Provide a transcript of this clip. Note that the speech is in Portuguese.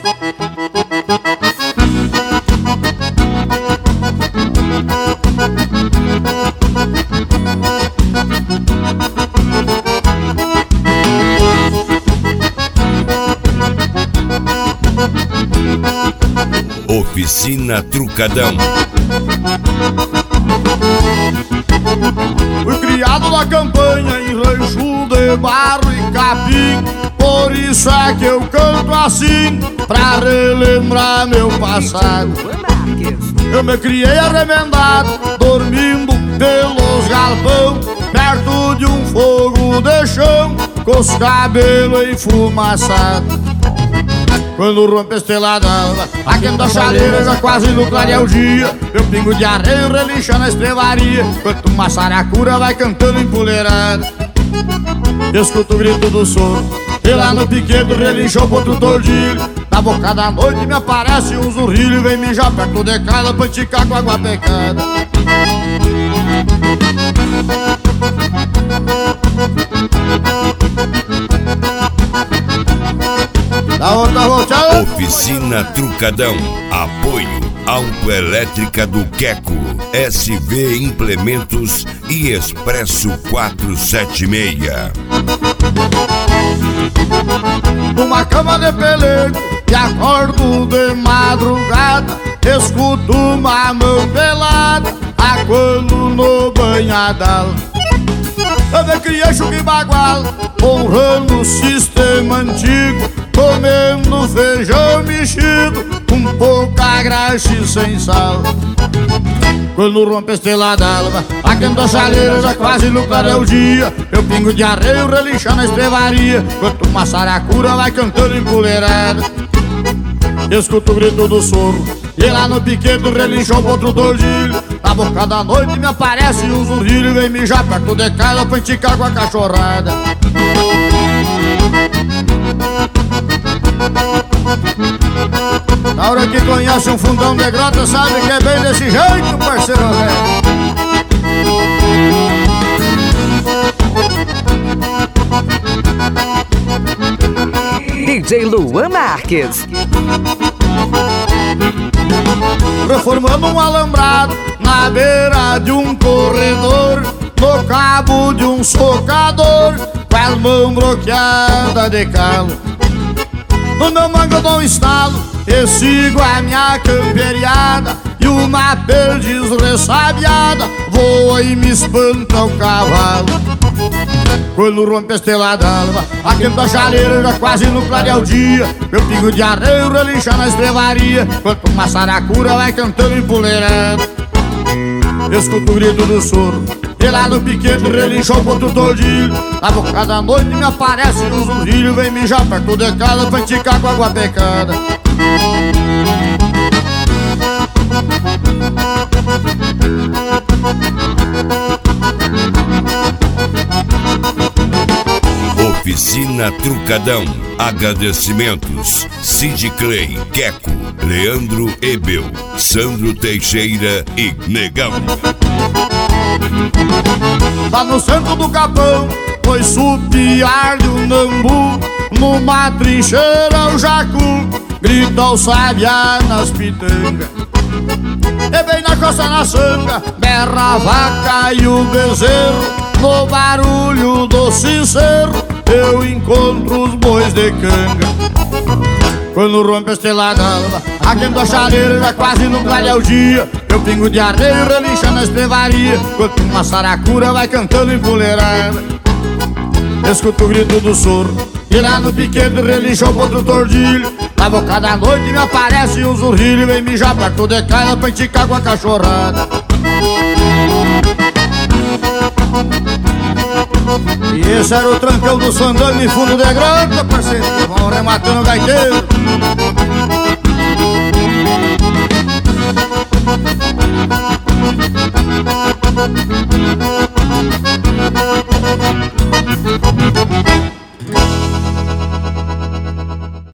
Oficina Trucadão. Fui criado na campanha em rancho de barro e capim, por isso é que eu canto assim, pra relembrar meu passado. Eu me criei arremendado, dormindo pelos galpão, perto de um fogo de chão, com os cabelos enfumaçados. Quando rompe a estrela d'alva, aquenta a chaleira, já quase no clarear o dia, meu pingo de arreio relincha na estrevaria, enquanto uma saracura vai cantando empoleirada. Escuto o grito do sono, e lá no piquedo relincha o potro tordilho. Na boca da noite me aparece um zurrilho e vem mijar perto de casa pra esticar com água pecada. Da outra volta. Oficina Trucadão. Apoio Autoelétrica do Queco, SV Implementos e Expresso 476. Numa cama de pelego e acordo de madrugada, escuto uma mão pelada aguando no banhadal. Eu me criei chuca e bagual, honrando o sistema antigo, comendo feijão mexido, com pouca graxa e sem sal. Quando rompe a estrela d'alva, aquenta a chaleira, já quase no clarear o dia, meu pingo de arreio relincha na estrevaria, enquanto uma saracura vai cantando empoleirada. Escuto o grito do soro, e lá no piquedo relincha o potro tordilho. Na boca da noite me aparece um zurrilho e vem mijar perto de casa pra esticar com a cachorrada. Na hora que conhece um fundão de grota, sabe que é bem desse jeito, parceiro velho. DJ Luan Marques. Reformando um alambrado na beira de um corredor, no cabo de um socador, com as mãos bloqueadas de calo. No meu mango eu dou um estalo e sigo a minha camperiada, e uma perdiz ressabiada voa e me espanta o cavalo. Quando rompe a estrela d'alva, aquenta a chaleira, já quase no clarear o dia, meu pingo de arreio relincha na estrevaria, enquanto uma saracura vai cantando empoleirada. Escuto o grito do soro, e lá no piquete relincha o potro tordilho. Na boca da noite me aparece um zurrilho, vem mijar perto de casa pra esticar com água pecada. Oficina Trucadão. Agradecimentos Cid Clay, Queco, Leandro Ebel, Sandro Teixeira e Negão. Lá no centro do capão foi supiar-lhe o nambu, numa trincheira o jacu grita o sabiá nas pitangas. E bem na costa na sanga berra a vaca e o bezerro, no barulho do sincero eu encontro os bois de canga. Quando rompe a estrela d'alva, aquenta a chaleira, já quase no clarear o dia, meu pingo de arreio relincha na estrevaria, enquanto uma saracura vai cantando empoleirada. Escuto o grito do soro, e lá no piquete relincha o potro tordilho. Na boca da noite me aparece um zurrilho e vem mijar perto de casa pra esticar com a cachorrada. E esse era o trancão do Sandano em fundo de grota, parceiro, vão rematando o gaiteiro.